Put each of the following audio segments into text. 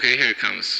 Okay, here it comes.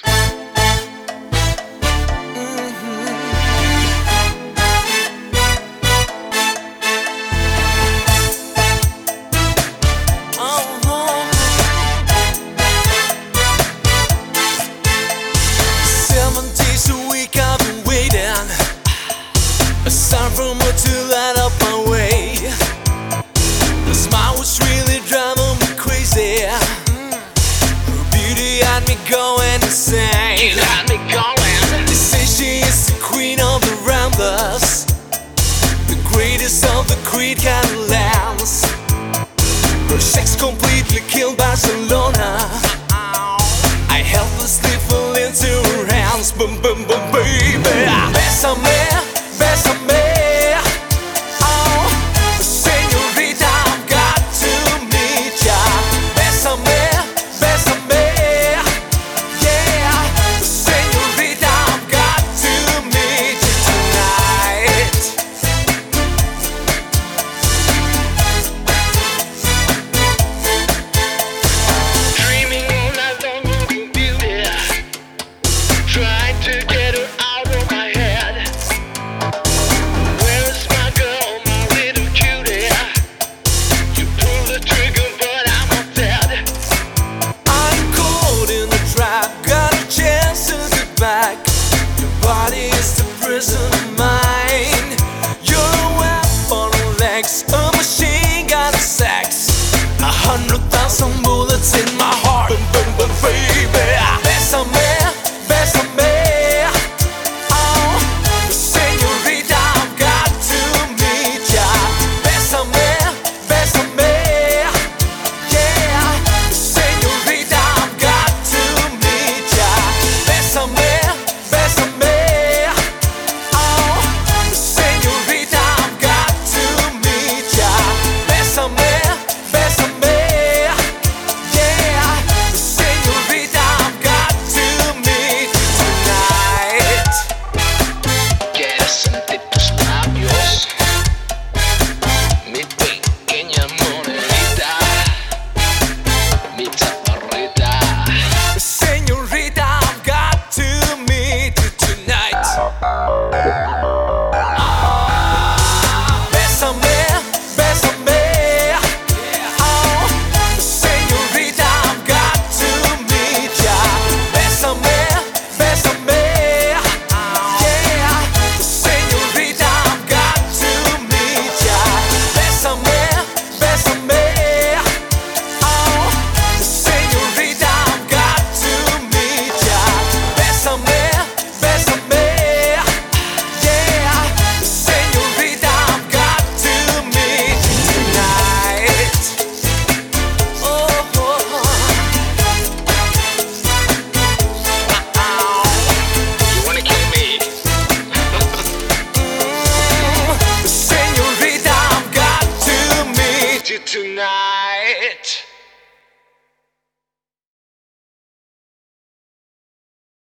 From her to light up my way. The smile was really driving me crazy. Her beauty had me going insane. They say she is the queen of the Ramblers, the greatest of the Creed Catalans. Her sex completely killed Barcelona. I helplessly fell into her hands. Boom, boom, boom, baby. Bésame, bésame. Your body is the prison of mine. You're a weapon of legs, a machine gun of sex, 100,000 bullets in my heart.